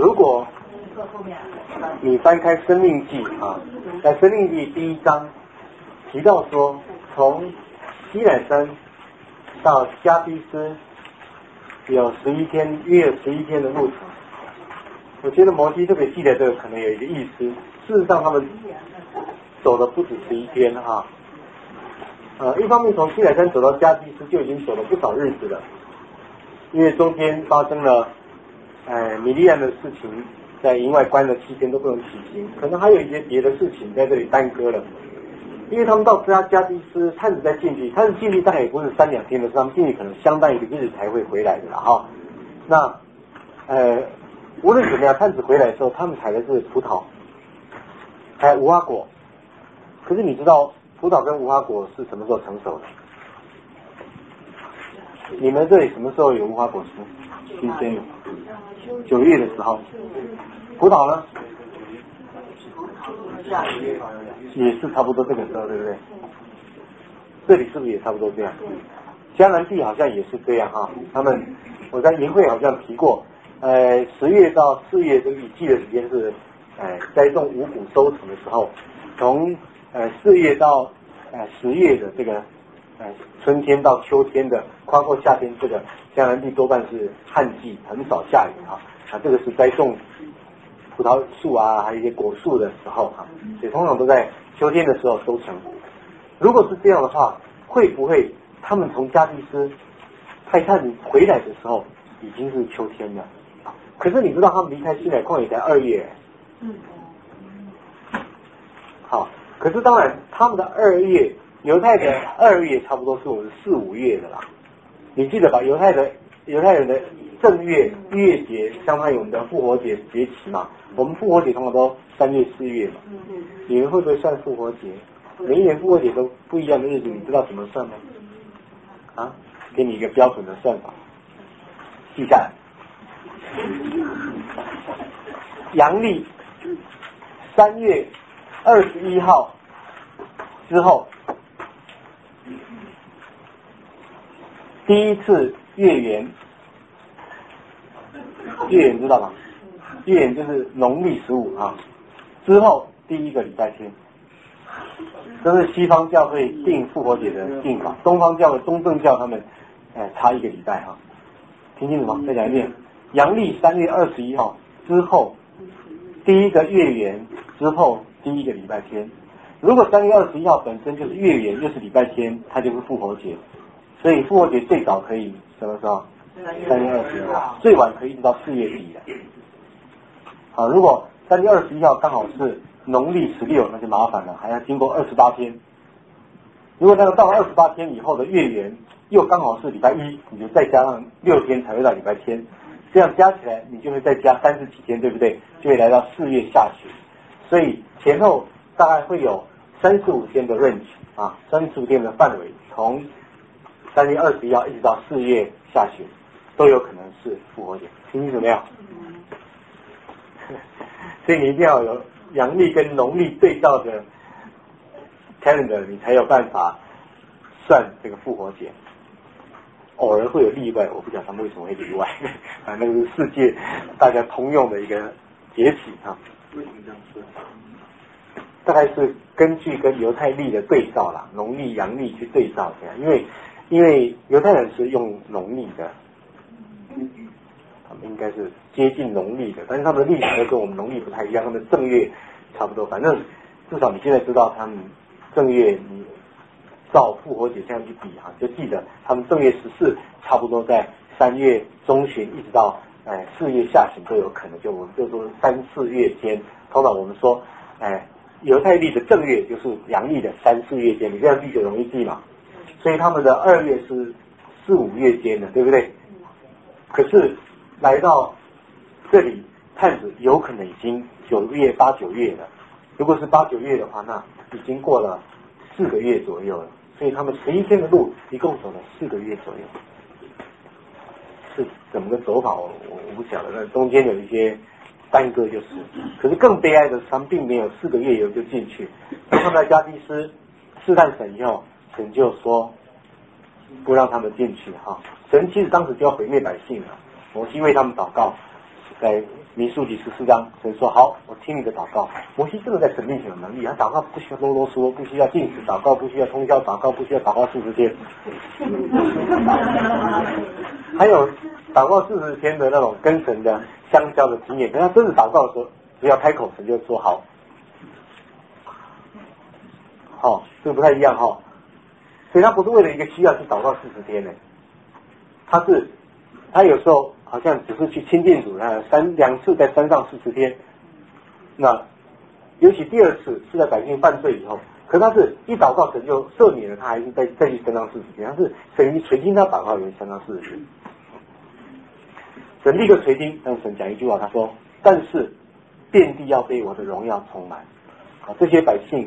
如果你翻开《申命记》啊，在《申命记》第1章提到说，从西乃山到加低斯有11天，约有11天的路程。我觉得摩西特别记得这个，可能有一个意思。事实上，他们走的不止11天哈。一方面从西乃山走到加低斯就已经走了不少日子了，因为中间发生了米利暗的事情，在营外关了7天都不能起行，可能还有一些别的事情在这里耽搁了。因为他们到加低斯，探子再进去，探子进去大概也不是3、2天的事，他们进去可能相当1个日才会回来的啦哈。那无论怎么样，探子回来的时候，他们采的是葡萄，还有无花果。可是你知道葡萄跟无花果是什么时候成熟的？你们这里什么时候有无花果吃？新鲜的，9月的时候。葡萄呢？也是差不多这个时候，对不对？这里是不是也差不多这样？迦南地好像也是这样哈。我在营会好像提过，10月到4月这个雨季的时间是栽种五谷收成的时候，从4月到10月的这个春天到秋天的跨过夏天，这个迦南地多半是旱季，很少下雨哈。这个是栽种葡萄树啊，还有一些果树的时候哈，所以通常都在秋天的时候收成。如果是这样的话，会不会他们从加低斯派探子回来的时候已经是秋天了？可是你知道他们离开西乃旷野才2月，好，可是当然他们的2月，犹太的2月差不多是我们4、5月的啦。你记得吧？犹太人的正月月节相当于我们的复活节节期嘛。我们复活节通常都3月、4月嘛。你们会不会算复活节？每一年复活节都不一样的日子，你知道怎么算吗？给你一个标准的算法，记下来。阳历3月21号之后，第一次月圆，月圆知道吗？月圆就是农历15啊，之后第1个礼拜天。这是西方教会定复活节的定法，东方教会东正教他们差1个礼拜哈。听清楚吗？再讲一遍，阳历3月21号之后，第1个月圆之后第1个礼拜天。如果3月21号本身就是月圆，又是礼拜天，它就是复活节。所以复活节最早可以什么时候？3月21号，最晚可以一直到4月底的。好，如果3月21号刚好是农历16，那就麻烦了，还要经过28天。如果那个到了28天以后的月圆又刚好是礼拜1，你就再加上6天才会到礼拜天，这样加起来你就会再加30几天，对不对？就会来到4月下旬。所以前后大概会有35天的 range 啊，35天的范围，从3月21号一直到4月下旬，都有可能是复活节。听清楚没有？所以你一定要有阳历跟农历对照的 calendar， 你才有办法算这个复活节。偶尔会有例外，我不晓得他们为什么会例外，反正是世界大家通用的一个节气啊。为什么这样说？大概是根据跟犹太历的对照啦，农历、阳历去对照这样，因为犹太人是用农历的，他们应该是接近农历的，但是他们的历史跟我们农历不太一样，他们正月差不多，反正至少你现在知道他们正月，你照复活节这样去比哈，就记得他们正月14差不多在3月中旬一直到4月下旬都有可能，我们就说3、4月间，通常我们说犹太历的正月就是阳历的3、4月间，你这样记就容易记嘛。所以他们的2月是4、5月间的，对不对？可是来到这里，探子有可能已经9月、8、9月了。如果是8、9月的话，那已经过了4个月左右了。所以他们11天的路一共走了4个月左右。是怎么个走法我不晓得，那中间有一些耽搁就是。可是更悲哀的是，他们并没有4个月以后就进去。他们在加低斯试探神以后，神就说不让他们进去哈。神其实当时就要毁灭百姓了，摩西为他们祷告，在民数记14章，神说好，我听你的祷告。摩西真的在神面前有能力，他祷告不需要啰啰嗦，不需要禁止祷告，不需要通宵祷告，不需要祷告40天，还有祷告40天的那种跟神的相交的经验。可是他真的祷告的时候，只要开口，神就说好。这个不太一样哈。所以他不是为了一个需要去祷告40天呢，他有时候好像只是去亲近主，2次在山上40天。那尤其第2次是在百姓犯罪以后，可是他是一祷告神就赦免了他，还是再去山上40天，他是神垂听他祷告，也山上40天。神立刻垂听，但神讲一句话，他说：但是遍地要被我的荣耀充满。这些百姓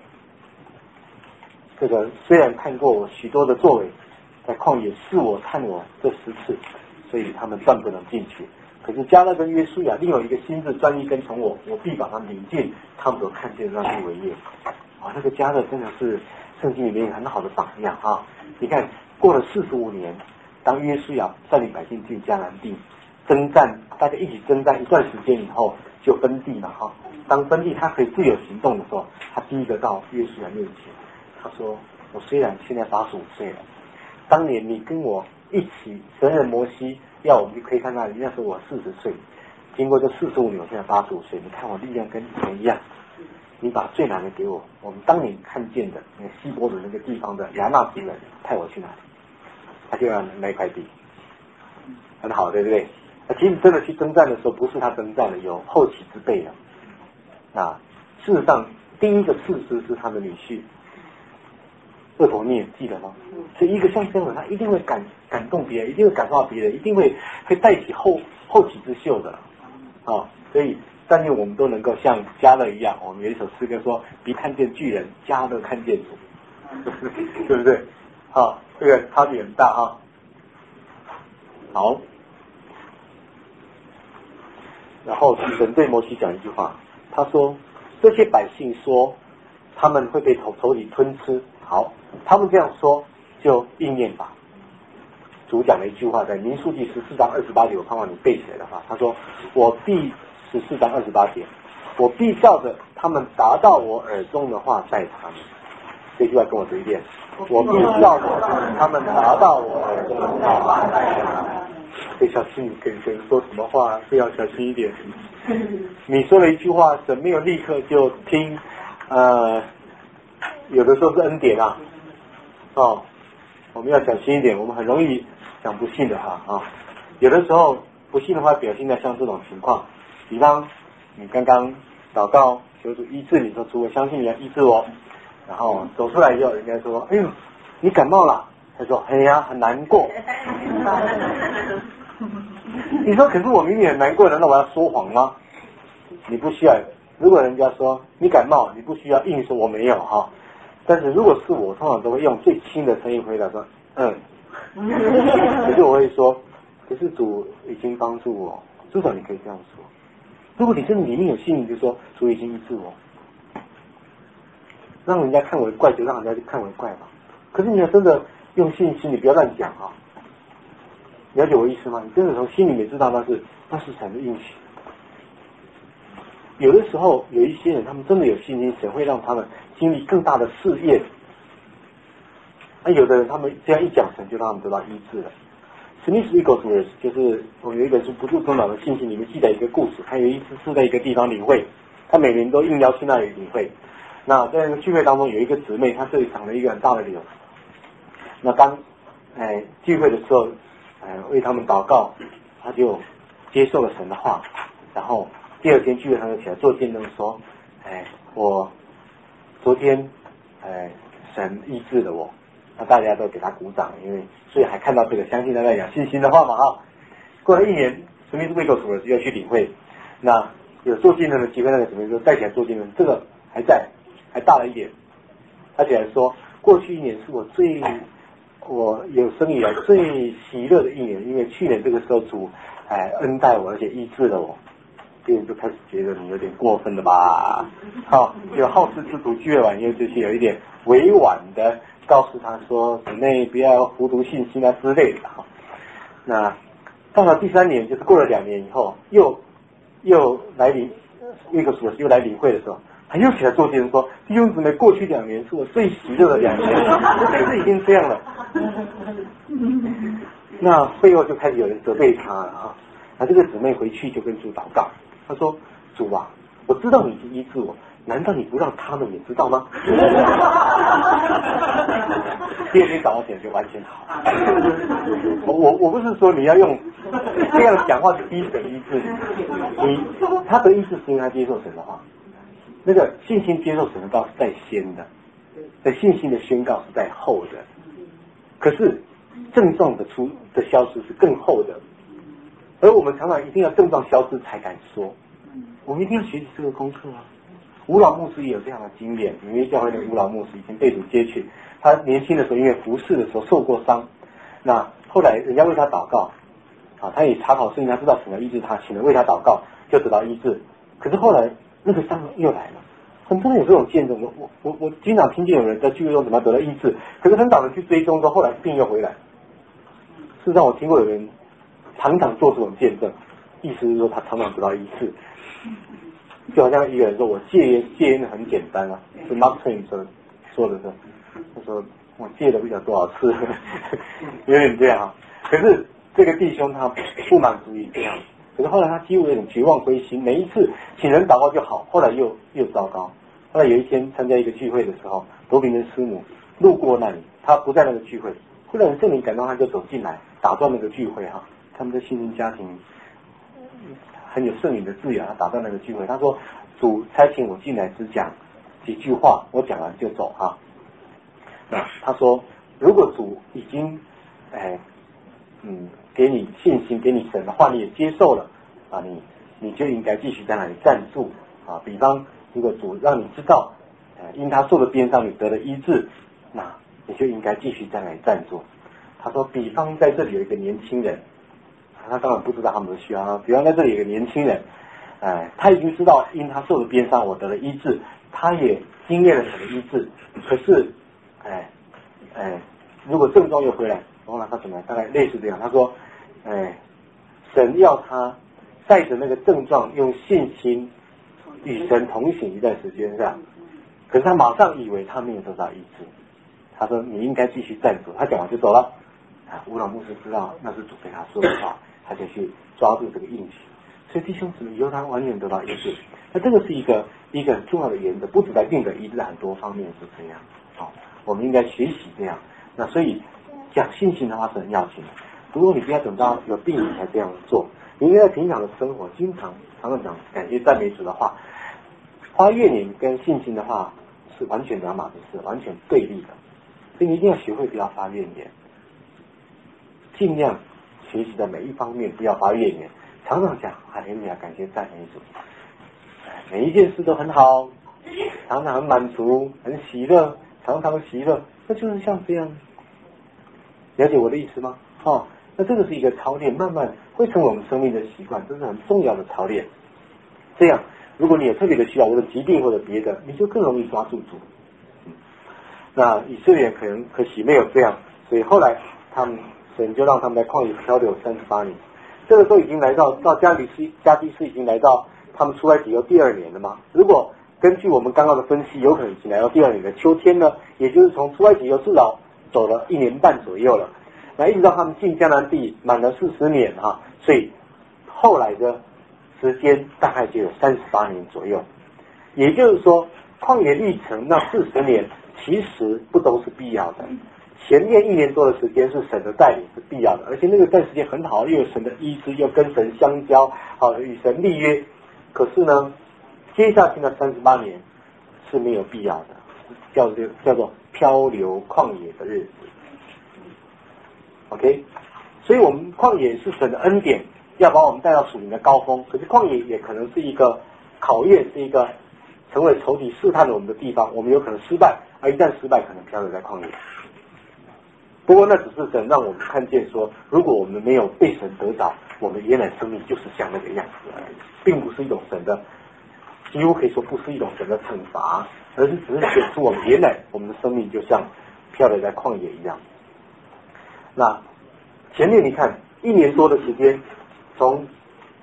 这个虽然看过我许多的作为，在旷野是我看我这10次，所以他们断不能进去。可是迦勒跟约书亚另有一个心志专一跟从我必把他们领进他们所看见的那地为业。那个迦勒真的是圣经里面很好的榜样啊！你看过了45年，当约书亚带领百姓进迦南地征战，大家一起征战一段时间以后就分地嘛哈。当分地他可以自由行动的时候，他第一个到约书亚面前，他说：我虽然现在85岁了，当年你跟我一起神人摩西要我们去窥探那里，那时候我40岁，经过这45年，我现在85岁，你看我力量跟以前一样，你把最难的给我，我们当年看见的那个西伯的那个地方的亚纳族人派我去哪里，他就要那块地，很好，对不对？其实真的去征战的时候，不是他征战的，有后起之辈的。事实上第一个士师是他的女婿厄陀聂，记得吗？所以一个像这样的，他一定会感动别人，一定会感化别人，一定会带起后起之秀的所以但愿我们都能够像迦勒一样，我们有一首诗歌说：别看见巨人，迦勒看见主，对不对？这个差别很大哈。好，然后神对摩西讲一句话，他说：这些百姓说他们会被头里吞吃，好，他们这样说就应验吧。主讲了一句话，在民数记14章28节，我盼望你背起来的话，他说：我必14章28节，我必照着他们达到我耳中的话待他们。这句话跟我读一遍，我必照着他们达到我耳中的话待他们。所以小心你跟神说什么话，都要小心一点。你说了一句话，神没有立刻就听，有的时候是恩典我们要小心一点，我们很容易讲不信的有的时候不信的话表现在像这种情况，比方你刚刚祷告求主医治你，说主我相信你要医治我，然后走出来以后人家说：哎呦你感冒了，他说：哎呀很难过。你说可是我明明很难过，难道我要说谎吗？你不需要，如果人家说你感冒，你不需要硬说我没有但是如果是我，通常都会用最轻的声音回答说：可是我会说，可是主已经帮助我，至少你可以这样说。如果你真的里面有信，你就说主已经医治我，让人家看为怪就让人家看为怪吧。可是你要真的用信心，你不要乱讲了解我意思吗？你真的从心里面知道那是神的应许。有的时候有一些人，他们真的有信心，神会让他们经历更大的试验。有的人他们这样一讲，神就让他们得到医治了。Smith Wigglesworth 就是我们有一本书《不住中岛的信心》里面记载一个故事，他有一次是在一个地方领会，他每年都应邀去那里领会。那在那个聚会当中，有一个姊妹，她这里长了一个很大的瘤。那当聚会的时候，为他们祷告，他就接受了神的话，然后第二天聚会他就起来做见证说：我昨天神医治了我。那大家都给他鼓掌，因为所以还看到这个相信他在讲信心的话嘛过了1年，史密斯卫克所就要去领会，那有做见证的机会，那个姊妹就带起来做见证，这个还在，还大了一点。他起来说，过去1年是我有生以来最喜乐的1年，因为去年这个时候主恩待我，而且医治了我。别人就开始觉得你有点过分了吧？有好事之徒聚会完，因为就是有一点委婉的告诉他说，姊妹不要糊涂信心之类的那到了第3年，就是过了2年以后，又又来一个属又来领会的时候，他又起来做见证说：弟兄姊妹，过去2年是我最喜乐的2年，这次已经这样了。那背后就开始有人责备他了啊。那这个姊妹回去就跟主祷告，他说：主啊，我知道你已经医治我，难道你不让他们也知道吗？第二天早上起来就完全好。我不是说你要用这样讲话去逼神医治你，他的意思是因为他接受神的话，那个信心接受神的道是在先的，在信心的宣告是在后的，可是症状的消失是更后的，而我们常常一定要症状消失才敢说，我们一定要学习这个功课啊。吴老牧师也有这样的经验，因为教会的吴老牧师以前被主接去，他年轻的时候因为服侍的时候受过伤，那后来人家为他祷告啊，他也查考圣经，他知道神要医治他，请人为他祷告，就得到医治。可是后来那个伤又来了，很多人有这种见证。我经常听见有人在聚会中怎么得到医治，可是很早的去追踪之后，后来病又回来。事实上，我听过有人常常做这种见证，意思是说他常常得到医治。就好像一个人说：“我戒烟很简单啊。”是 Mark Twain 说的是，他说我戒了不晓得多少次，有点这样啊。可是这个弟兄他不满足于这样，可是后来他几乎有点绝望归心，每一次请人祷告就好，后来又糟糕。后来有一天参加一个聚会的时候，罗宾的师母路过那里，他不在那个聚会，忽然圣灵感动他就走进来，打断那个聚会哈。他们的信心家庭很有圣灵的滋养，他打断那个聚会。他说：“主差遣我进来只讲几句话，我讲完就走啊。”那他说：“如果主已经给你信心，给你神的话你也接受了啊，你就应该继续在那里站住啊。比方如果主让你知道，因他受的鞭伤你得了医治，那你就应该继续在那里站住。”他说：“比方在这里有一个年轻人。”他当然不知道他们的需要。比方在这里有个年轻人，他已经知道因他受的鞭伤我得了医治，他也经验了神的医治。可是，如果症状又回来，然后他怎么样？大概类似这样。他说，神要他带着那个症状，用信心与神同行一段时间，是吧？可是他马上以为他没有得到医治。他说：“你应该继续站住。”他讲完就走了。吴老牧师知道那是主对他说的话，他就去抓住这个应许。所以弟兄姊妹，以后他完全得到医治。那这个是一个很重要的原则，不止在病的医治，很多方面是这样。我们应该学习这样。那所以讲信心的话是很要紧的。如果你不要等到有病你才这样做，你应该在平常的生活常常讲感谢赞美主的话，发怨言跟信心的话是完全两码子事，完全对立的。所以你一定要学会不要发怨言。尽量学习的每一方面不要发怨言，常常讲哈利路亚，感谢赞美主，每一件事都很好，常常很满足，很喜乐，常常喜乐，那就是像这样。了解我的意思吗？那这个是一个操练，慢慢会成为我们生命的习惯，这是很重要的操练。这样，如果你有特别的需要，或者疾病或者别的，你就更容易抓住主。那以色列可惜没有这样，所以后来神就让他们在旷野漂流38年。这个时候已经来到加基斯已经来到他们出埃及以后第2年了嘛。如果根据我们刚刚的分析，有可能已经来到第2年的秋天呢，也就是从出埃及以后至少走了1年半左右了。那一直到他们进迦南地满了40年所以后来的时间大概就有38年左右。也就是说，旷野历程那40年其实不都是必要的。前面1年多的时间是神的带领是必要的，而且那个段时间很好，又有神的医治，又跟神相交，与神立约。可是呢，接下去的38年是没有必要的，叫做漂流旷野的日子。OK， 所以我们旷野是神的恩典，要把我们带到属灵的高峰。可是旷野也可能是一个考验，是一个成为仇敌试探了我们的地方，我们有可能失败，而一旦失败，可能漂流在旷野。不过那只是神让我们看见说，如果我们没有被神得着，我们原来生命就是像那个样子而已，并不是一种神的，几乎可以说不是一种神的惩罚，而是只是显出我们原来我们的生命就像漂流在旷野一样。那前面你看1年多的时间，从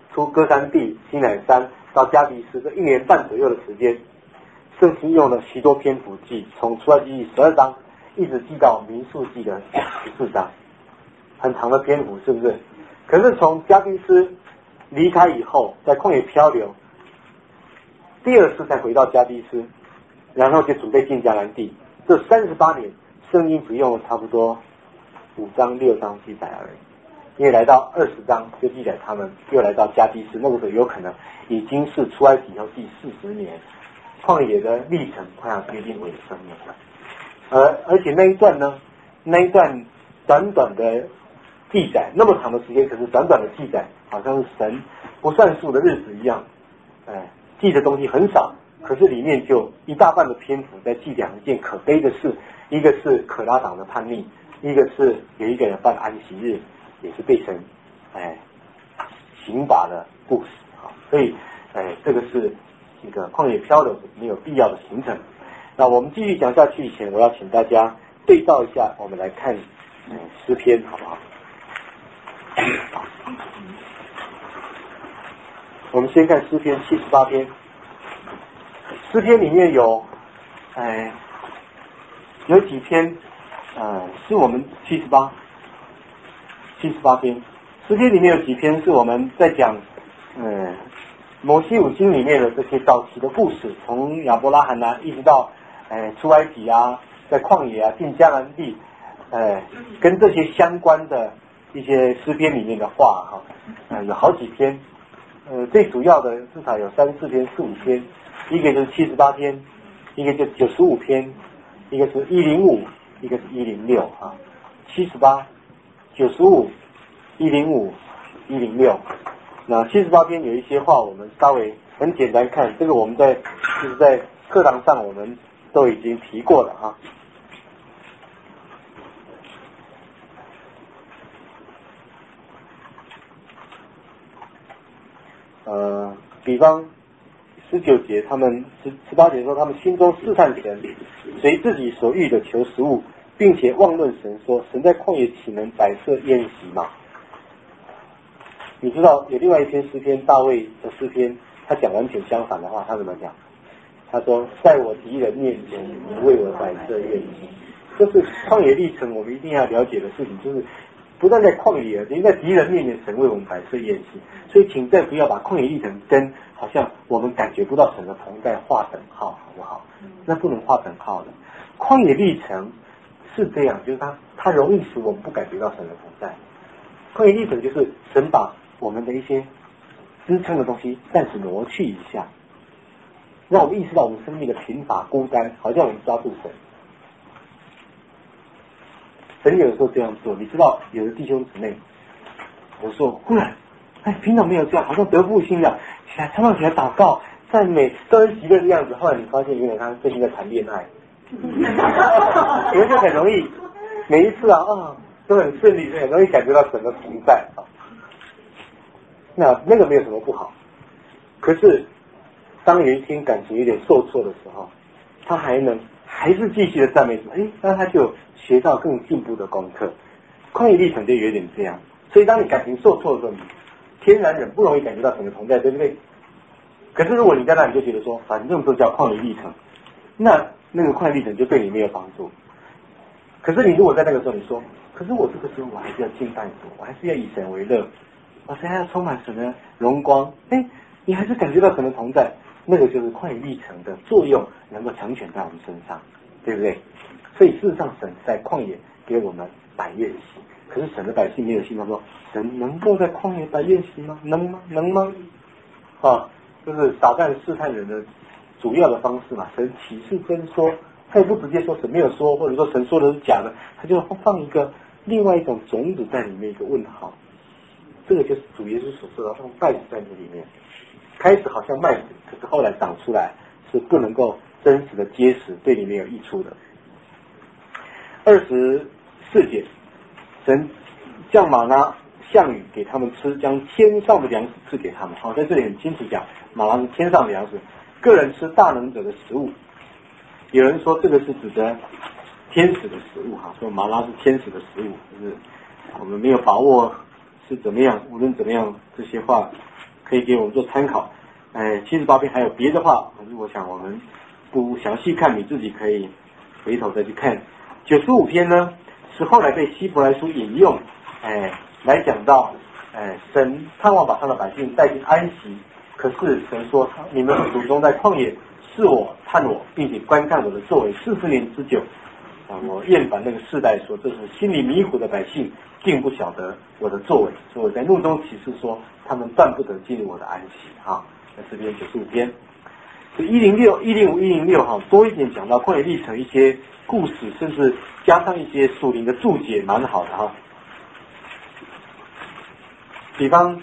出歌山地、西乃山到加迪斯这1年半左右的时间，圣经用了许多篇幅记，从出埃及记12章一直记到民数记的14章，很长的篇幅，是不是？可是从加迪斯离开以后，在旷野漂流，第2次才回到加迪斯，然后就准备进迦南地。这38年，圣经只用了差不多5章6章记载而已。因为来到20章就记载他们又来到加迪斯，那个时候有可能已经是出埃及以后第40年，旷野的历程快要接近尾声了。而且那一段短短的记载，那么长的时间，可是短短的记载，好像是神不算数的日子一样，记的东西很少，可是里面就一大半的篇幅在记2件可悲的事，一个是可拉党的叛逆，一个是有一个人犯安息日，也是被神刑罚的故事啊。所以这个是一个旷野漂流没有必要的行程。那我们继续讲下去以前，我要请大家对照一下，我们来看诗篇好不好？我们先看诗篇78篇。诗篇里面有几篇是我们78篇。诗篇里面有几篇是我们在讲摩西五经里面的这些早期的故事，从亚伯拉罕啊一直到出埃及啊，在旷野啊进迦南地，跟这些相关的一些诗篇里面的话有好几篇，最主要的至少有3、4篇、4、5篇，一个就是78篇，一个就是95篇，一个是105，一个是106啊，78、95、105、106。那78篇有一些话我们稍微很简单看，这个我们就是在课堂上我们都已经提过了哈。比方19节，他们18节说他们心中试探神，随自己所欲的求食物，并且妄论神说，神在旷野岂能摆设宴席吗？你知道有另外一篇诗篇，大卫的诗篇，他讲完全相反的话，他怎么讲？他说，在我敌人面前为我摆设宴席。这是旷野历程我们一定要了解的事情，就是不但在旷野，连在敌人面前神为我们摆设宴席。所以请再不要把旷野历程跟好像我们感觉不到神的同在画等号，好不好？那不能画等号的。旷野历程是这样，就是它容易使我们不感觉到神的同在。旷野历程就是神把我们的一些支撑的东西暂时挪去一下，让我们意识到我们生命的贫乏孤单，好像我们抓住神。神有的时候这样做，你知道，有的弟兄姊妹有时候忽然平常没有这样，好像得复兴了，常常起来祷告赞美都很喜乐的样子，后来你发现原来他最近在谈恋爱你们就很容易每一次都很顺利，很容易感觉到神的同在那个没有什么不好，可是当有一天感情有点受挫的时候，他还是继续的赞美神，那他就学到更进步的功课。旷野历程就有点这样，所以当你感情受挫的时候，你天然人不容易感觉到神的同在，对不对？可是如果你在那里就觉得说反正都叫旷野历程，那个旷野历程就对你没有帮助。可是你如果在那个时候你说，可是我这个时候我还是要敬拜主，我还是要以神为乐，我现在要充满神的荣光，你还是感觉到神的同在，那个就是旷野历程的作用能够成全在我们身上，对不对？所以事实上神在旷野给我们摆宴席，可是神的百姓没有信，他说神能够在旷野摆宴席吗？能吗？能吗？就是撒旦试探人的主要的方式嘛。神启示真说，他也不直接说神没有说，或者说神说的是假的，他就放一个另外一种种子在里面，一个问号。这个就是主耶稣所说的放麦子在这里面，开始好像麦子，可是后来长出来是不能够真实的结实，对你没有益处的。24节，神降玛拿项羽给他们吃，将天上的粮食赐给他们。在这里很清楚讲，玛拿是天上的粮食，个人吃大能者的食物。有人说这个是指的天使的食物说玛拿是天使的食物，就是我们没有把握是怎么样，无论怎么样，这些话可以给我们做参考。78篇还有别的话，可是我想我们不详细看，你自己可以回头再去看。95篇呢，是后来被希伯来书引用，来讲到，神盼望把他的百姓带进安息，可是神说，你们祖宗在旷野是我探我，并且观看我的作为40年之久。我厌烦那个世代说，这是心里迷糊的百姓，竟不晓得我的作为，所以我在怒中起誓说，他们断不得进入我的安息。在这边95篇。106、105、106多一点讲到旷野历程一些故事，甚至加上一些属灵的注解，蛮好的比方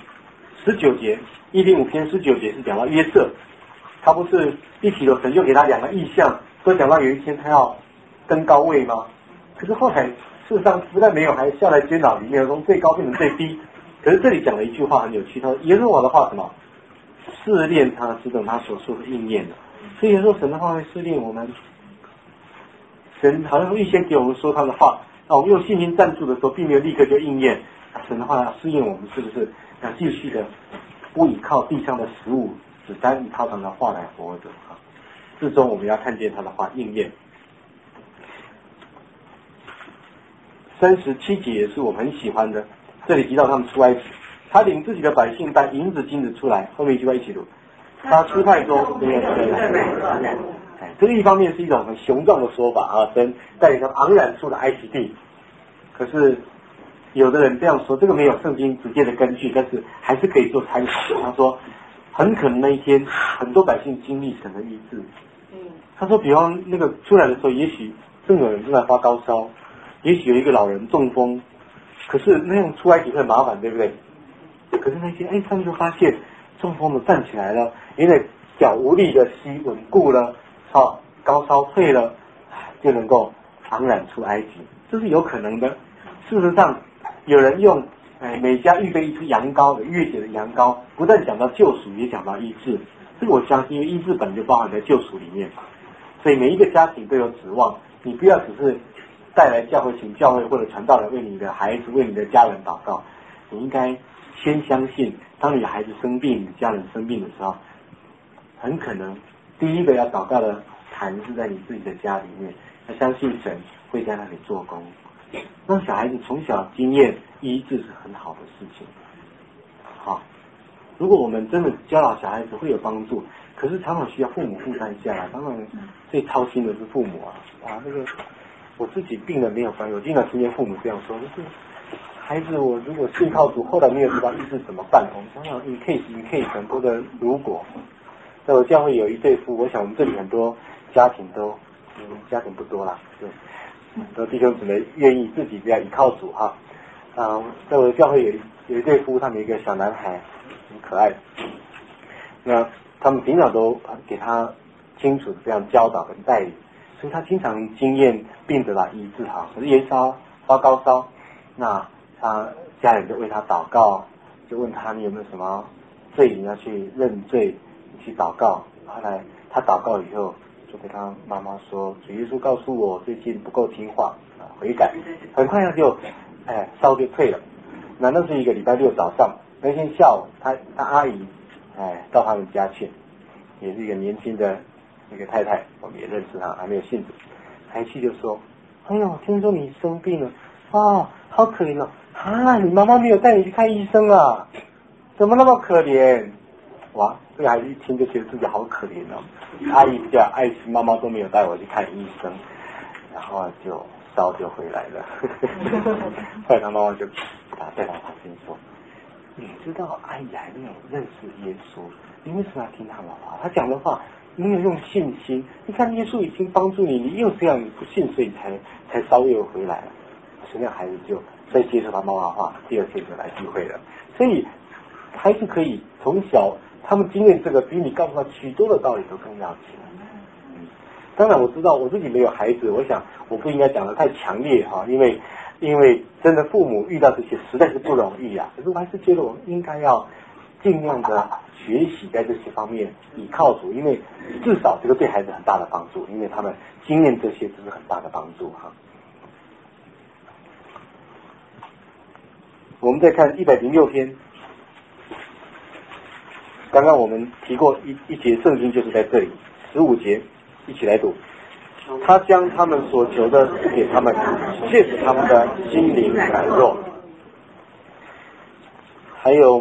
19节，105篇19节是讲到约瑟，他不是一起有神就给他2个异象，都讲到有一天他要登高位吗？可是后来事实上不但没有，还下来监牢里面，从最高变成最低。可是这里讲了一句话很有趣，他说耶和华的话什么？试炼他，只等他所说的应验了。所以有时候神的话会试炼我们，神好像预先给我们说他的话，那我们用信心站住的时候，并没有立刻就应验。神的话要试验我们是不是要继续的不依靠地上的食物，只单以他的话来活着最终我们要看见他的话应验。37节也是我们很喜欢的，这里提到他们出埃及，他领自己的百姓带银子金子出来，后面一句话一起读，他支派中没有谁来。这个一方面是一种很雄壮的说法神带领他们昂然出了埃及地。可是有的人这样说，这个没有圣经直接的根据，但是还是可以做参考。他说很可能那一天很多百姓经历神的医治。他说比方那个出来的时候，也许正有人正在发高烧，也许有一个老人中风，可是那样出埃及很麻烦，对不对？可是那些他们就发现中风的站起来了，因为脚无力的膝稳固了，高烧退了，就能够昂然出埃及，这是有可能的。事实上有人用每家预备一只羊羔的月节的羊羔，不但讲到救赎，也讲到医治。这个我相信，因为医治本就包含在救赎里面，所以每一个家庭都有指望。你不要只是带来教会，请教会或者传道人为你的孩子、为你的家人祷告，你应该先相信，当你的孩子生病、你家人生病的时候，很可能第一个要祷告的坛是在你自己的家里面，要相信神会在那里做工。让小孩子从小经验医治是很好的事情。如果我们真的教导小孩子会有帮助，可是常常需要父母负担下来，当然最操心的是父母那个我自己病了没有关系，我经常听见父母这样说，就是孩子我如果信靠主，后来没有得到医治怎么办？我们常常in case 很多的如果，在我教会有一对夫，我想我们这里很多家庭都家庭不多啦，对，很多弟兄姊妹愿意自己这样依靠主在我的教会有一对夫，他们有一个小男孩很可爱，那他们平常都给他清楚的这样教导跟带领，所以他经常经验病得到医治可是延烧发高烧，那他家人就为他祷告，就问他你有没有什么罪你要去认罪去祷告。后来他祷告以后就跟他妈妈说，主耶稣告诉我最近不够听话悔改，很快他就烧就退了。那是一个礼拜六早上，那天下午他阿姨到他们家去，也是一个年轻的那个太太，我们也认识她，还没有信主，还去就说，哎呦听说你生病了好可怜你妈妈没有带你去看医生啊，怎么那么可怜？哇，这个孩子一听就觉得自己好可怜阿姨比较爱心，妈妈都没有带我去看医生，然后就烧就回来了。后来他妈妈就带到旁边说，你知道阿姨还没有认识耶稣，你为什么要听他的话？他讲的话没有用信心，你看耶稣已经帮助你，你又这样你不信，所以才烧又回来了。所以那孩子就再接受他妈妈的话，第二天就来聚会了。所以孩子可以从小他们经验这个，比你告诉他许多的道理都更要紧。当然我知道我自己没有孩子，我想我不应该讲得太强烈因为真的父母遇到这些实在是不容易可是我还是觉得我们应该要尽量的学习在这些方面依靠主，因为至少这个对孩子很大的帮助，因为他们经验这些就是很大的帮助我们再看106篇， 刚刚我们提过一节圣经就是在这里，15节，一起来读。他将他们所求的赐给他们，借使他们的心灵软弱。还有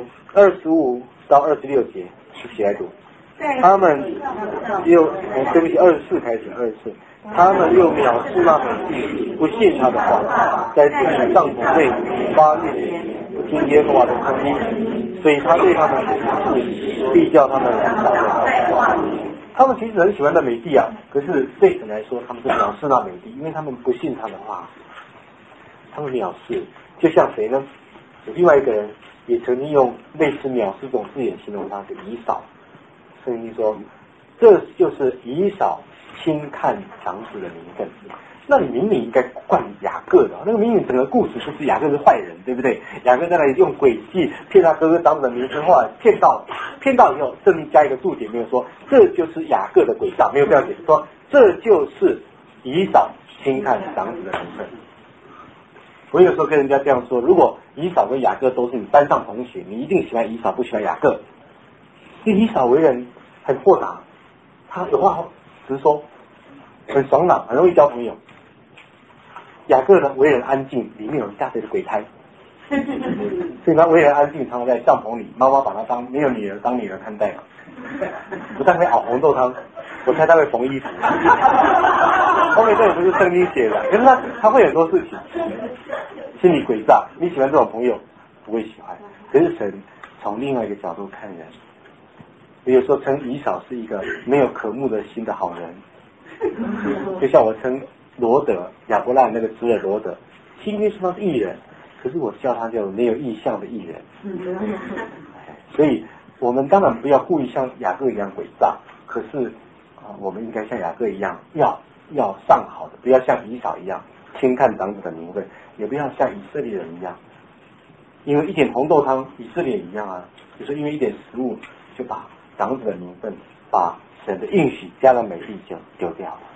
25到26节，一起来读。他们又对不起，24开始，24。他们又藐视那美地，不信他的话，在自己帐篷内发怨言，不听耶和华的声音，所以他对他们是必叫他们讨厌。他们其实很喜欢那美地啊，可是对神来说，他们是藐视那美地，因为他们不信他的话，他们藐视。就像谁呢？有另外一个人也曾经用类似藐视这种字眼形容他，是以扫。圣经说，这就是以扫轻看长子的名分。那你明明应该怪雅各的，那个明明整个故事就是雅各是坏人，对不对？雅各在那里用诡计骗他哥哥长子的名分，后来骗到以后，圣经加一个注解，没有说这就是雅各的诡诈，没有这样解释，说这就是以扫轻看长子的名分。我有时候跟人家这样说，如果以扫跟雅各都是你班上同学，你一定喜欢以扫，不喜欢雅各。因为以扫为人很豁达，他有话直说，很爽朗，很容易交朋友。雅各呢，为人安静，里面有一大堆的鬼胎，所以他为人安静，常常在帐篷里，妈妈把他没有女儿当女儿看待嘛。不但会熬红豆汤，我猜他会缝衣服。后面这也不是圣经写的，可是他会很多事情，心里诡诈。你喜欢这种朋友，不会喜欢。可是神从另外一个角度看人，有时候称以扫是一个没有渴慕的心的好人，就像我称罗德亚伯拉那个侄儿罗德，新约说他是义人，可是我叫他叫没有意向的义人。所以我们当然不要故意像雅各一样诡诈，可是我们应该像雅各一样，要上好的，不要像以扫一样轻看长子的名分，也不要像以色列人一样，因为一点红豆汤，以色列一样啊，就是因为一点食物就把长子的名分，把神的应许加了美地就丢掉了。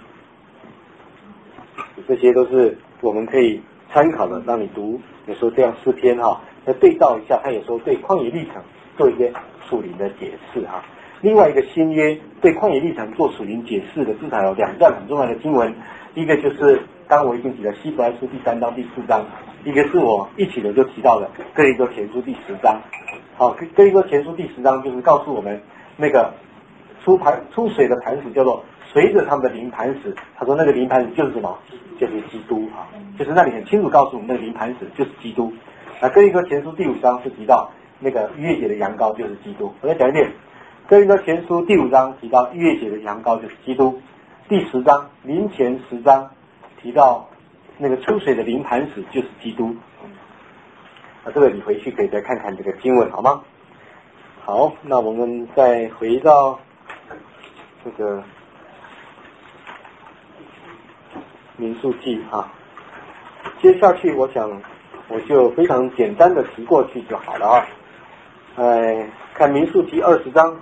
这些都是我们可以参考的。当你读有时候这样诗篇再对照一下，他有时候对旷野历程做一些属灵的解释另外一个新约对旷野历程做属灵解释的，至少有2段很重要的经文。第一个就是刚我已经提了希伯来书第3章第4章，一个是我一起的就提到了哥林多前书第10章。哥林多前书第10章就是告诉我们那个出水的磐石叫做随着他们的灵磐石，他说那个灵磐石就是什么？就是基督就是那里很清楚告诉我们那个灵磐石就是基督。哥林多前书第5章是提到那个逾越节的羊羔就是基督。我再讲一遍，哥林多前书第5章提到逾越节的羊羔就是基督。第10章灵前10章提到那个出水的灵磐石就是基督。这个你回去可以再看看这个经文好吗？好，那我们再回到这个民数记接下去我想我就非常简单的提过去就好了看民数记20章。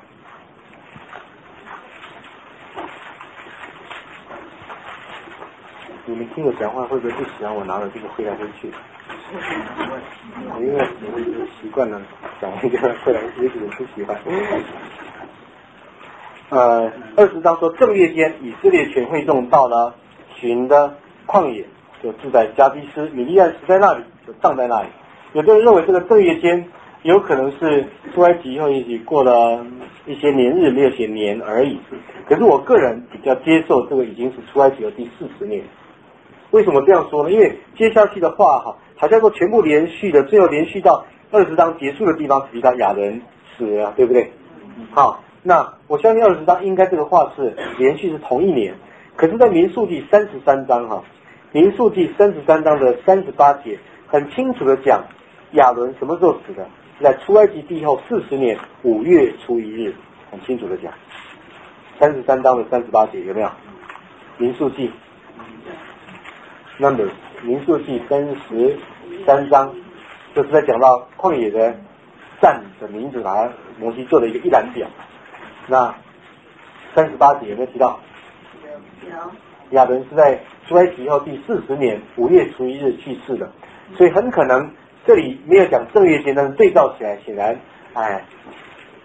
你们听我讲话会不会不喜欢我拿了这个挥来挥去？因为我已经习惯了讲一个挥来挥去的，不喜欢。20章说正月间，以色列全会众到了寻的旷野，就住在加低斯，米利暗死在那里，就葬在那里。有的人认为这个正月间有可能是出埃及以后也许过了一些年日，没有写年而已。可是我个人比较接受这个已经是出埃及的第40年。为什么这样说呢？因为接下去的话好像说全部连续的，最后连续到20章结束的地方提到亚伦死了，对不对？那我相信20章应该这个话是连续是同一年。可是在民数记33章民数记33章的38节很清楚的讲亚伦什么时候死的，在出埃及地后40年5月初1日，很清楚的讲。33章的38节有没有？民数记Numbers 民数记33章，就是在讲到旷野的站的名字，把摩西做了一个一览表。那38节有没有提到？亚伦是在出埃及后第40年5月初1日去世的，所以很可能这里没有讲正月间，但是对照起来显然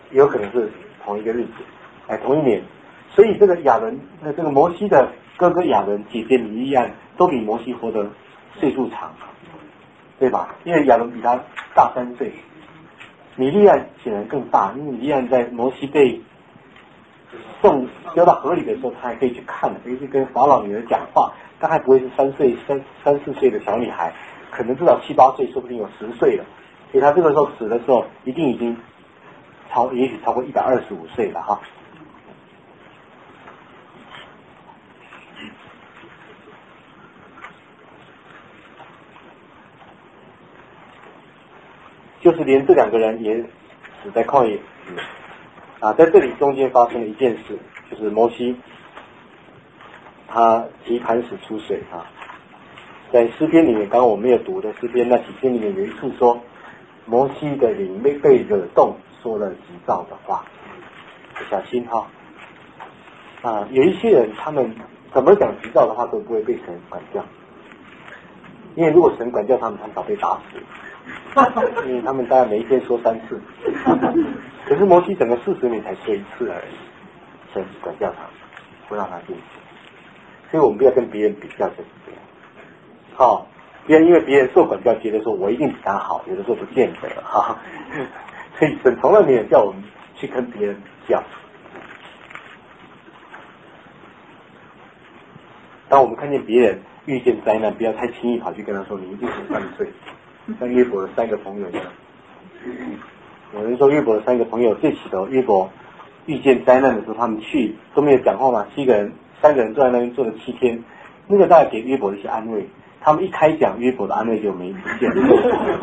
也有可能是同一个日子，同一年。所以这个亚伦，这个摩西的哥哥亚伦、姐姐米利暗都比摩西活得岁数长，对吧？因为亚伦比他大3岁，米利暗显然更大，因为米利暗在摩西被丢到河里的时候，他还可以去看，可以去跟法老女儿讲话，大概不会是3、4岁的小女孩，可能至少7、8岁，说不定有10岁了。所以他这个时候死的时候，一定已经也许超过125岁了哈。就是连这2个人也死在旷野在这里中间发生了一件事，就是摩西他提磐石出水在诗篇里面，刚刚我没有读的诗篇那几篇里面有一次说，摩西的灵被惹动，说了急躁的话，小心有一些人他们怎么讲急躁的话都不会被神管教，因为如果神管教他们早被打死，因为他们大概每一天说3次，可是摩西整个40年才说1次而已，神管教他，不让他进去。所以我们不要跟别人比较，就是这样。不要因为别人受管教，觉得说我一定比他好，有的时候不见得所以神从来没有叫我们去跟别人比较。当我们看见别人遇见灾难，不要太轻易跑去跟他说你一定是犯罪。像约伯的3个朋友一样，有人说约伯的3个朋友最起头，约伯遇见灾难的时候，他们去都没有讲话嘛，3个人坐在那边坐了7天，那个大概给约伯的一些安慰。他们一开讲，约伯的安慰就不见了。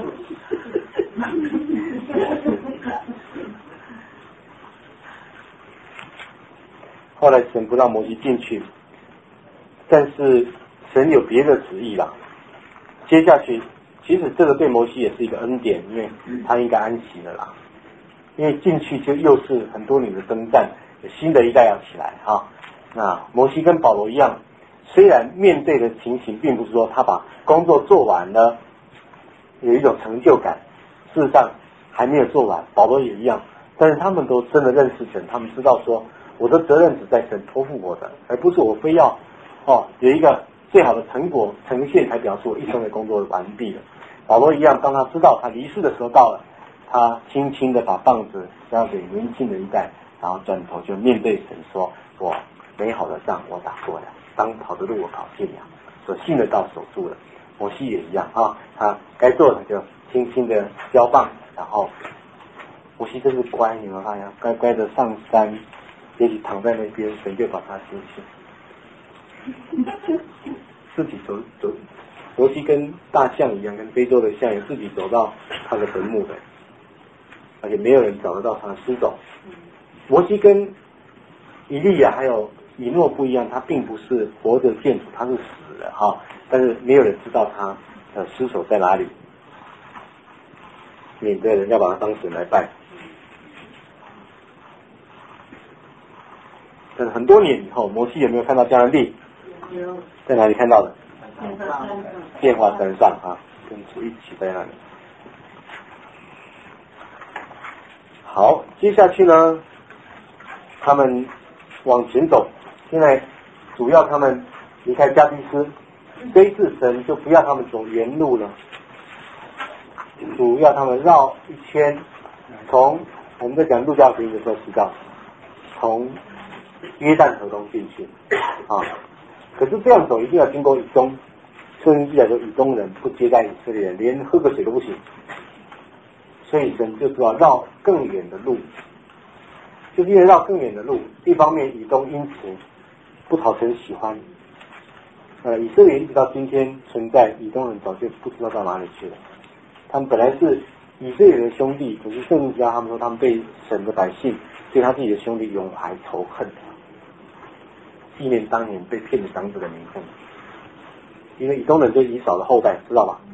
后来神不让摩西进去，但是神有别的旨意啦。接下去其实这个对摩西也是一个恩典，因为他应该安息了啦。因为进去就又是很多年的征战，有新的一代要起来那摩西跟保罗一样，虽然面对的情形并不是说他把工作做完了有一种成就感，事实上还没有做完，保罗也一样，但是他们都真的认识神，他们知道说我的责任只在神托付我的，而不是我非要有一个最好的成果呈现才表示我一生的工作完毕了。保罗一样，当他知道他离世的时候到了，他轻轻的把棒子交给年轻的一代，然后转头就面对神说，我美好的仗我打过了，当跑的路我跑尽了，所信的道守住了。摩西也一样他该做的就轻轻的交棒，然后摩西真是乖，你们发现乖乖的上山，也许躺在那边，神就把他接去，自己走。摩西跟大象一样，跟非洲的象也自己走到他的坟墓的，而且没有人找得到他的尸首。摩西跟以利亚还有以诺不一样，他并不是活着见主，他是死了但是没有人知道他的尸首在哪里，免得人家把他当神来拜。但是很多年以后，摩西有没有看到迦南地？在哪里看到的？变化山上跟主一起在那里。好，接下去呢，他们往前走，现在主要他们离开加迪斯，这一次神就不要他们走原路了，主要他们绕一圈，从我们在讲路加福音的时候提到，从约旦河东进去可是这样走一定要经过以东，圣经来说以东人不接待以色列人，连喝个水都不行，所以神就知道绕更远的路，就是因为绕更远的路，一方面以东因此不讨神喜欢，以色列一直到今天存在，以东人早就不知道到哪里去了。他们本来是以色列人的兄弟，可是圣经家他们说他们被神的百姓对他自己的兄弟永怀仇恨，纪念当年被骗的长子的名分。因为以东人就是以扫的后代，知道吧？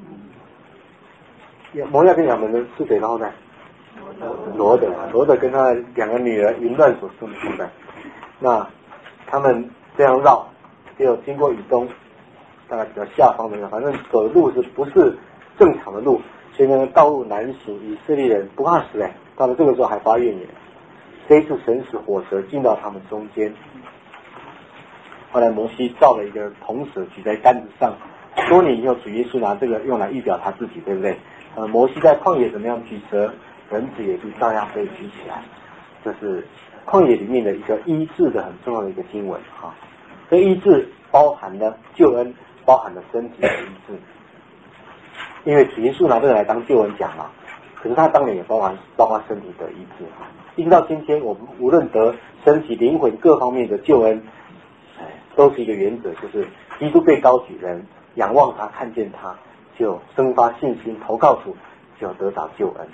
摩押跟亚门的是谁的后代？罗德跟他2个女儿淫乱所生的后代。那他们这样绕，就经过以东，大概比较下方的，反正走的路是不是正常的路，所以呢道路难行，以色列人不怕死到了这个时候还发怨言， 这一次神使火蛇进到他们中间。后来摩西造了一个铜蛇举在杆子上，多年以后主耶稣拿这个用来预表他自己，对不对？摩西在旷野怎么样举蛇，人子也是照样可以举起来。这是旷野里面的一个医治的很重要的一个经文啊。这医治包含了救恩，包含了身体的医治，因为主耶稣拿这个来当救恩讲嘛，可是他当然也包含身体的医治啊。一直到今天，我们无论得身体、灵魂各方面的救恩，都是一个原则，就是基督被高举，人仰望他、看见他，就生发信心，投靠主，就得到救恩。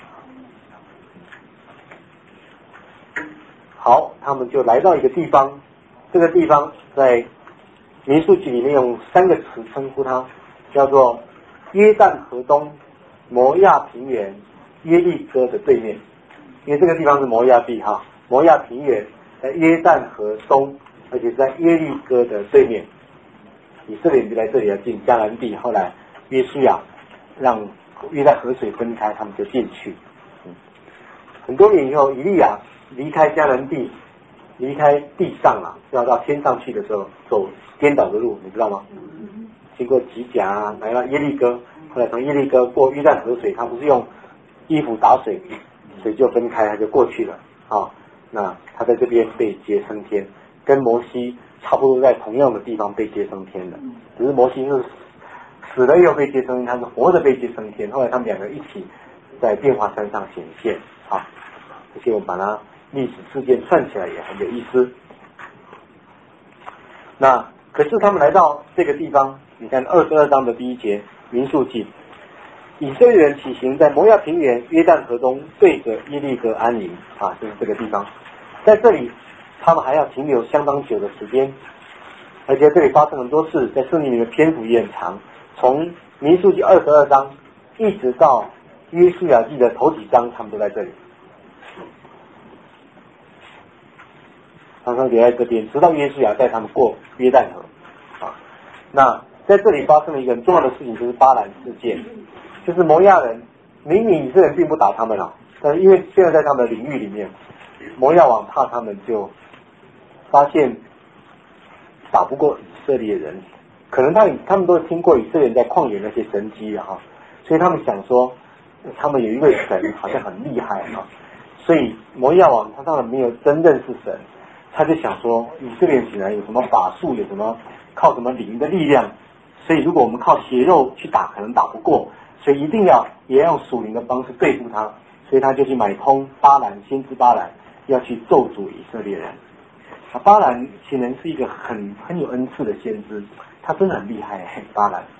好，他们就来到一个地方，这个地方在民数记里面用3个词称呼它，叫做约旦河东摩亚平原耶利哥的对面，因为这个地方是摩亚地哈，摩亚平原在约旦河东，而且在耶利哥的对面。以色列人就来这里要进迦南地，后来约书亚让约旦河水分开，他们就进去。很多年以后，以利亚离开迦南地，离开地上了，要到天上去的时候，走颠倒的路，你知道吗？经过吉甲来到耶利哥，后来从耶利哥过约旦河水，他不是用衣服打水，水就分开，他就过去了啊。那他在这边被接升天，跟摩西差不多在同样的地方被接升天的，只是摩西是死了又被接升天，他是活着被接升天。后来他们2个一起在变化山上显现啊。而且我们把它历史事件串起来也很有意思。那可是他们来到这个地方，你看22章的第1节，民数记，以色列人起行，在摩亚平原约旦河东对着耶利哥安营啊，就是这个地方。在这里他们还要停留相当久的时间，而且这里发生很多事，在圣经里面篇幅也很长，从民数记22章一直到约书亚记的头几章，他们都在这里。常常留在这边，直到约书亚带他们过约旦河啊。那在这里发生了一个很重要的事情，就是巴兰事件，就是摩亚人明明以色列人并不打他们了，但是因为现在在他们的领域里面，摩亚王怕他们，就发现打不过以色列人，可能他们都听过以色列人在旷野那些神迹啊，所以他们想说他们有一位神好像很厉害啊，所以摩亚王他当然没有真认识神，他就想说以色列人显然有什么法术，有什么靠什么灵的力量，所以如果我们靠血肉去打可能打不过，所以一定也要用属灵的方式对付他，所以他就去买通巴兰，先知巴兰要去咒诅以色列人。巴兰显然是一个很有恩赐的先知，他真的很厉害。巴兰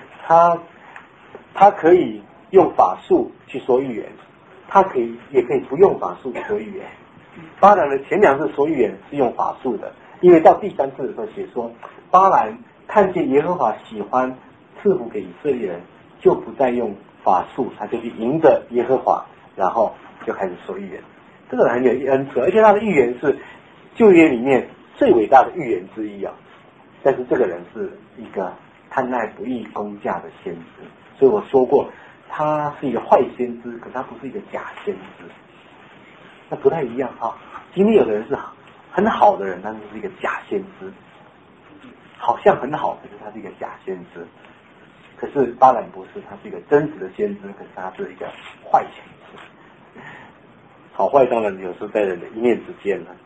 他可以用法术去说预言，也可以不用法术说预言。巴兰的前2次说预言是用法术的，因为到第3次的时候写说，巴兰看见耶和华喜欢赐福给以色列人，就不再用法术，他就去迎着耶和华，然后就开始说预言。这个人很有恩赐，而且他的预言是旧约里面最伟大的预言之一啊。但是这个人是一个贪爱不义公价的先知，所以我说过他是一个坏先知，可他不是一个假先知，那不太一样啊。今天有的人是很好的人，但是是一个假先知，好像很好，可是他是一个假先知。可是巴兰不是，他是一个真实的先知，可是他是一个坏先知。好坏当然有时候在人的一念之间了。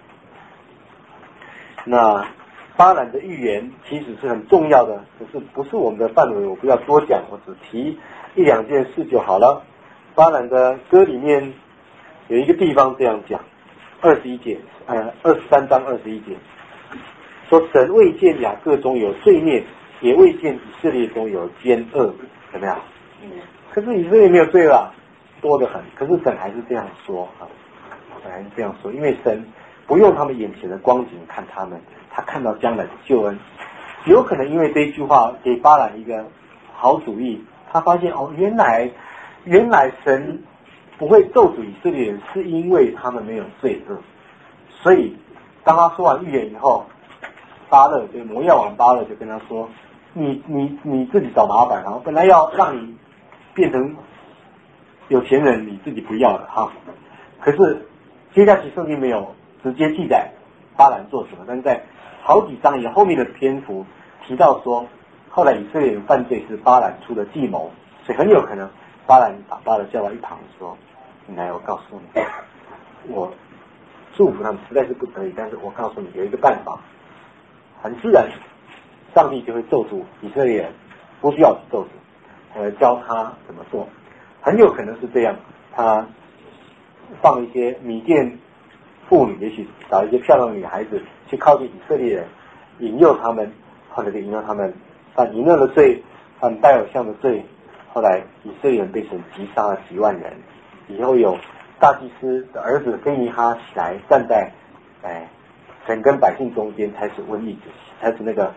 那巴兰的预言其实是很重要的，可是不是我们的范围，我不要多讲，我只提1-2件事就好了。巴兰的歌里面有一个地方这样讲，23章21节，说神未见雅各中有罪孽，也未见以色列中有奸恶，怎么样？可是以色列没有罪了，多得很。可是神还是这样说啊，神还是这样说，因为神不用他们眼前的光景看他们，他看到将来的救恩。有可能因为这一句话给巴兰一个好主意，他发现原来神不会咒诅以色列人，是因为他们没有罪恶。所以当他说完预言以后，巴勒就摩亚王巴勒就跟他说，你自己找麻烦啊，本来要让你变成有钱人，你自己不要了哈。可是接下去圣经没有直接记载巴兰做什么，但是在好几章以后面的篇幅提到说，后来以色列人犯罪是巴兰出的计谋，所以很有可能巴兰把巴勒叫到一旁说：“你来，我告诉你，我祝福他们实在是不得已，但是我告诉你有一个办法，很自然，上帝就会咒诅以色列人，不需要咒诅，教他怎么做，很有可能是这样，他放一些米甸妇女，也许找一些漂亮的女孩子去靠近以色列人，引诱他们，后来就引诱他们犯淫乱的罪，犯拜偶像的罪，后来以色列人被神击杀了几万人，以后有大祭司的儿子非尼哈起来站在神跟百姓中间，才使瘟疫止息，才使那个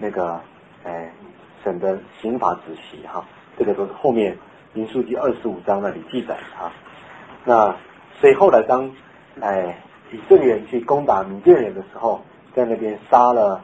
神的刑罚止息哈，这个都是后面民数记25章那里记载哈。那所以后来当以色列人去攻打米甸人的时候，在那边杀了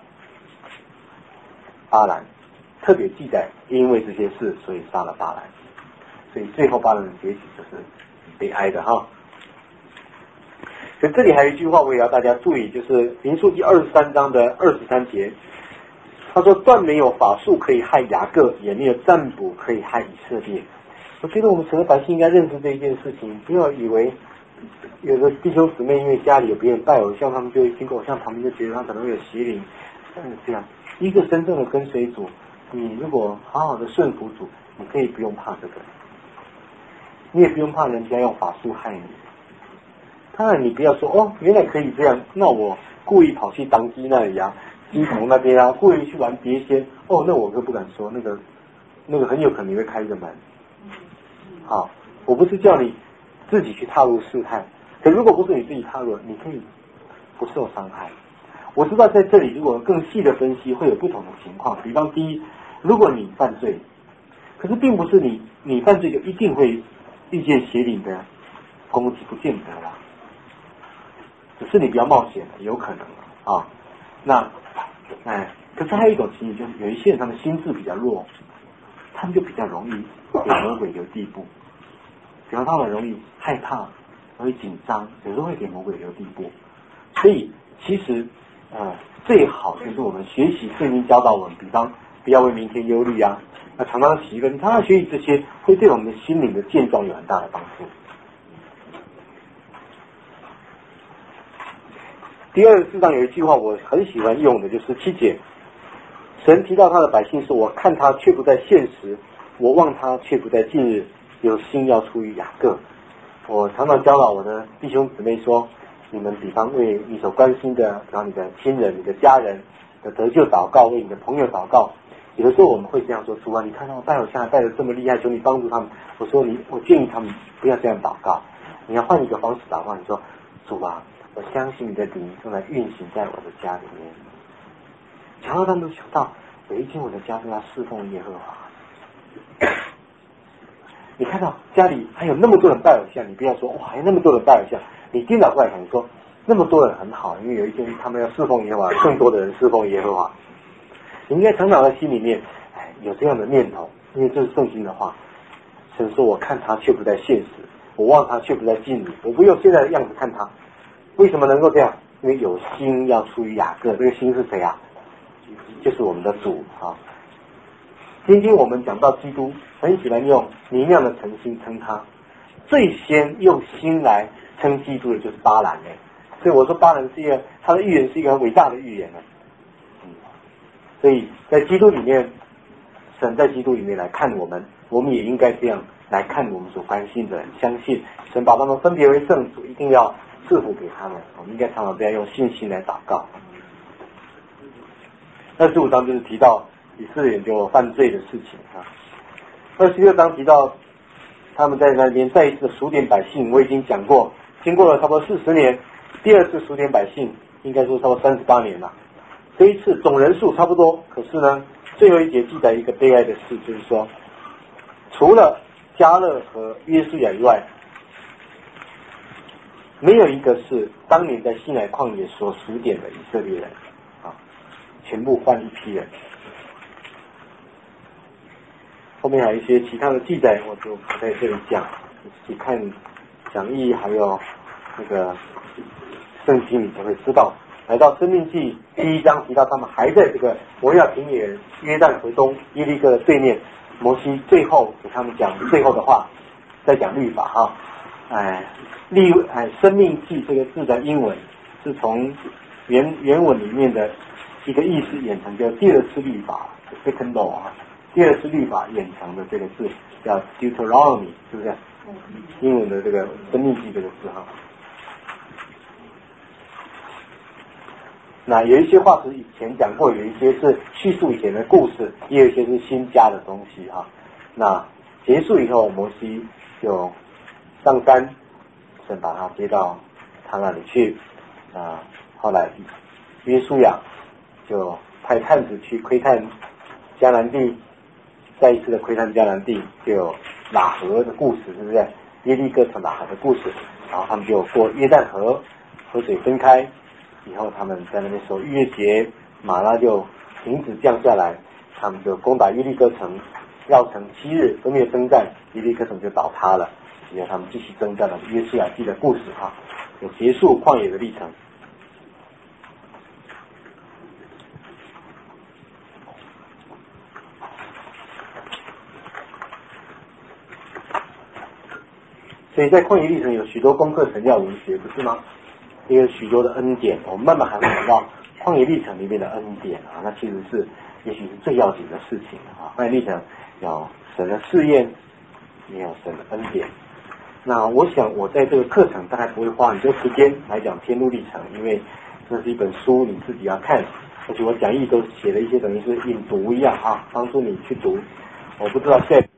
巴兰，特别记载因为这些事所以杀了巴兰，所以最后巴兰的结局就是悲哀的哈。所以这里还有一句话我也要大家注意，就是民数记23章的23节，他说断没有法术可以害雅各，也没有占卜可以害以色列。我觉得我们神的百姓应该认识这一件事情，不要以为有的弟兄姊妹因为家里有别人拜偶像，他们就经过偶像旁边就觉得他可能会有邪灵，这样一个真正的跟随主，你如果好好的顺服主，你可以不用怕这个，你也不用怕人家用法术害你。当然你不要说原来可以这样，那我故意跑去当机那里啊，鸡头那边啊，故意去玩碟仙，那我就不敢说，那个很有可能你会开一个门。好，我不是叫你自己去踏入试探，可如果不是你自己踏入，你可以不受伤害。我知道在这里如果更细的分析会有不同的情况，比方第一，如果你犯罪，可是并不是你犯罪就一定会遇见邪灵的攻击，不见得啦，只是你比较冒险，有可能啊。那可是还有一种情形，就是有一些人他们心智比较弱，他们就比较容易给魔鬼留地步，比方他们容易害怕，容易紧张，有时候会给魔鬼留地步。所以其实最好就是我们学习圣经教导我们，比方不要为明天忧虑啊，常常喜乐，你常常学习这些，会对我们的心灵的健壮有很大的帮助。第24章有一句话我很喜欢用的，就是17节，神提到他的百姓说，我看他却不在现实，我望他却不在近日，有心要出于雅各。我常常教导我的弟兄姊妹说，你们比方为你所关心的，比方你的亲人、你的家人的得救祷告，为你的朋友祷告。有的时候我们会这样说，主啊，你看到拜偶像拜得这么厉害，求你帮助他们。我建议他们不要这样祷告，你要换一个方式祷告。你说，主啊，我相信你的灵正在运行在我的家里面。想到他们都想到，有一天我的家都要侍奉耶和华。你看到家里还有那么多人拜偶像，你不要说还有那么多人拜偶像，你颠倒过来想说，那么多人很好，因为有一天他们要侍奉耶和华，更多的人侍奉耶和华。你应该常常在心里面有这样的念头，因为这是圣经的话。神说，我看他却不在现实，我望他却不在近日，我不用现在的样子看他。为什么能够这样？因为有心要出于雅各，这个心是谁啊？就是我们的主啊。今天我们讲到基督，很喜欢用明亮的诚心称他，最先用心来称基督的就是巴兰所以我说巴兰是一个，他的预言是一个很伟大的预言所以在基督里面，神在基督里面来看我们，我们也应该这样来看我们所关心的人，相信神把他们分别为圣主，一定要赐福给他们。我们应该常常这样用信心来祷告。25章就是提到以色列人就犯罪的事情26章提到他们在那边再一次数点百姓，我已经讲过，经过了差不多40年，第二次数点百姓应该说差不多38年了。这一次总人数差不多，可是呢，最后一节记载一个悲哀的事，就是说，除了迦勒和约书亚以外，没有一个是当年在西乃旷野所数点的以色列人全部换一批人。后面还有一些其他的记载，我就不在这里讲，自己看讲义还有那个圣经里才会知道。来到生命记第1章提到他们还在这个摩亚平原约旦河东耶利哥的对面，摩西最后给他们讲最后的话，在讲律法哈。生命记这个字的英文是从原文里面的一个意思演成叫第二次律法 second law 啊，第二次律法演成的这个字叫 Deuteronomy， 是不是？英文的这个生命记这个字哈。那有一些话是以前讲过，有一些是叙述以前的故事，也有一些是新加的东西哈。那结束以后，摩西就上山，神把他接到他那里去。后来约书亚就派探子去窥探迦南地，再一次的窥探迦南地，就有喇合的故事，是不是？耶利哥城喇合的故事，然后他们就过约旦河，河水分开以后，他们在那边守逾越节，马拉就停止降下来，他们就攻打耶利哥城，绕城7日都没有征战，耶利哥城就倒塌了。然后他们继续征战了约书亚记的故事啊，有结束旷野的历程。所以在旷野历程有许多功课神要我们学，不是吗？也有许多的恩典，我们慢慢还会讲到旷野历程里面的恩典啊，那其实是也许是最要紧的事情啊。旷野历程有神的试验，也有神的恩典。那我想我在这个课程大概不会花很多时间来讲天路历程，因为这是一本书，你自己要看，而且我讲义都写了一些等于是引读一样啊，帮助你去读。我不知道现在